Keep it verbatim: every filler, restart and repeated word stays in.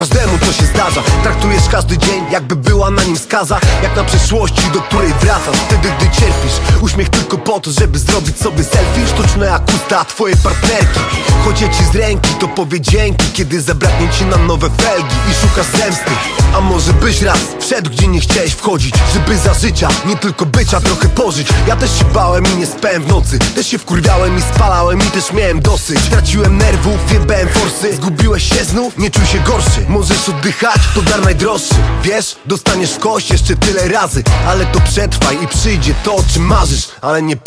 Każdemu to się zdarza. Traktujesz każdy dzień, jakby była na nim skaza. Jak na przeszłości, do której wracasz wtedy, gdy cierpisz. Uśmiech tylko po to, żeby zrobić sobie selfie. Sztuczne jak usta twoje partnerki. Chodzi ci z ręki, to powie dzięki, kiedy zabraknie ci na nowe felgi i szukasz zemsty. A może byś raz wszedł, gdzie nie chciałeś wchodzić, żeby za życia, nie tylko bycia, trochę pożyć. Ja też się bałem i nie spałem w nocy. Też się wkurwiałem i spalałem i też miałem dosyć. Traciłem nerwów, wiebałem forsy. Zgubiłeś się znów? Nie czuj się gorszy. Możesz oddychać, to dar najdroższy. Wiesz, dostaniesz w kość jeszcze tyle razy, ale to przetrwaj i przyjdzie to, o czym marzysz. Ale nie